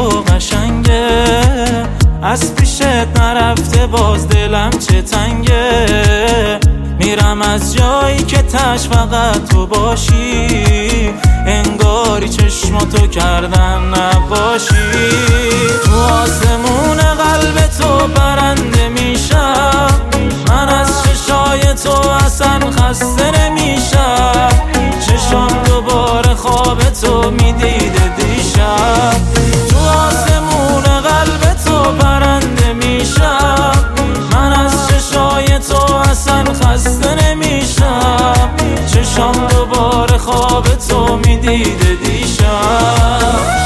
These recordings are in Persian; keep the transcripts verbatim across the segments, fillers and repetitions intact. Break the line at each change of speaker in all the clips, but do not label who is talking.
تو قشنگه، از پیشت نرفته باز دلم چه تنگه. میرم از جایی که تش فقط تو باشی، انگاری چشماتو کردن نباشی. تو آسمون قلب تو پرنده میشم، من از چشای تو اصلا خسته نمیشم. چشام دوباره خواب تو میدیده دیشب. تو آسمون قلب تو پرنده میشم، من از چشای تو اصلا خسته نمیشم. چشام دوباره خواب تو میدیده دیشب.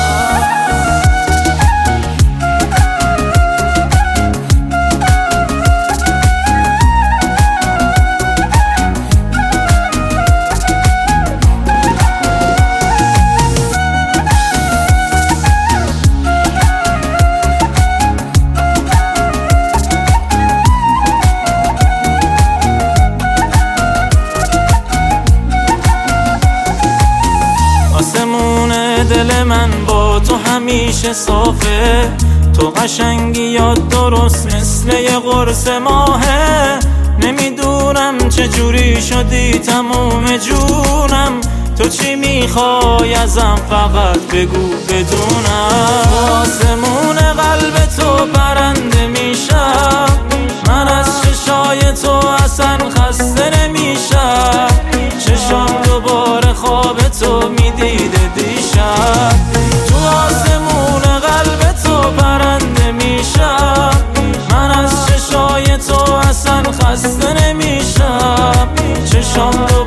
دل من با تو همیشه صافه، تو قشنگی یا درست مثل یه قرص ماهه. نمیدونم چجوری شدی تموم جونم، تو چی میخوای ازم فقط بگو بدونم. تو آسمون قلب تو پرنده میشم، من از چشای تو اصلا خسته نمیشم. چشام دوباره خواب تو میدیده دیشب. تو آسمون قلب تو پرنده میشم، من از چشای تو اصلا خسته نمیشم. چشام